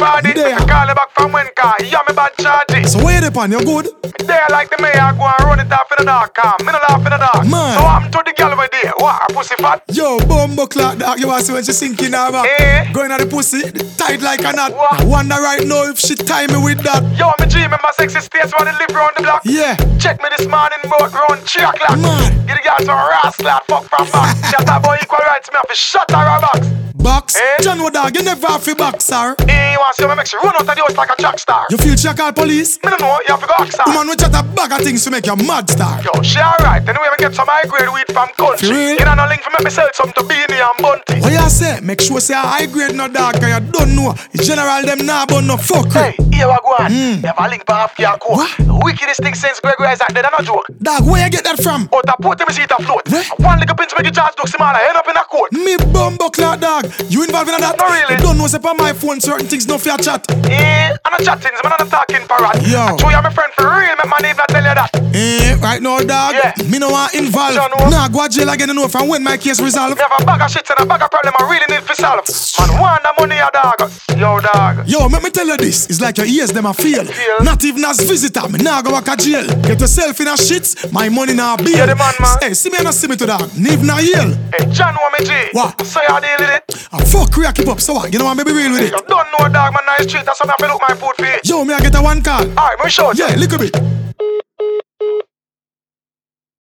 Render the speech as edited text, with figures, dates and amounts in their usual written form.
body. There. Call you back from when car. Yeah, me bad charge. So where they pan? You good? There like the mayor go and run it off in the dark. Me no laugh in the dark. Man. So I'm to the girl over there. What? A pussy fat? Yo, bumbo clock dog. You want to see when she sinking her back? Eh? Going at the pussy, tight like a knot. What? I wonder right now if she tie me with that. Yo, me dream in my sexy states when they live round the block. Yeah. Check me this morning about round 3 o'clock. Man. Get the girl some rascal fuck from back. Shut up boy equal rights me have to shut her box. Box? Eh? John Woodog, you never have to box, sir. Eh, you want to see me make you run out of the house like a track star. You feel she call police? Me don't know, you have to go ask her. Woman, we chat a bag of things to make you mad star. Yo, she alright. Anyway, me get some high grade weed from country. For real? You know no link for me sell something to Beanie and Bunty. What you say? Make sure say a high grade no dog, cause you don't know. In general, them nah but no fuck. Hey, here we go on. You have a link for half your coke. What? The wickedest thing since Gregory Isaac dead, no joke. Dog, where you get that from? Out of port, me see it afloat. Where? One little pin to make you charge ducks, man, I end up in a court. Me bumbo clock dog. You involved in that? No, really. You don't know say on my phone certain things no fear chat. I'm not chatting, man, I'm not talking parrot. Yo. I show you my friend for real, my man need not tell you that. Right now, dog. Yeah. Me no want involved. John, what? Nah, go to jail again and know from when my case resolved. Me have a bag of shit and a bag of problem I really need to solve. Man, want the money, ya dog. Yo, dog. Yo, let me tell you this. It's like your ears, them a feel. Feel? Not even as visitor, me nah go back a jail. Get yourself in a shit, my money nah bill. Yeah, the man. Hey, see me and see me to dog. Leave na yell. Hey, John, what me G? What? So you deal with it? I fuck real keep up, so what? You know what, me be real with it. You don't know, dog, man, nice street, that's why I have to look my food for it. Yo, me I get a one call. Alright, me show you. Yeah, little bit.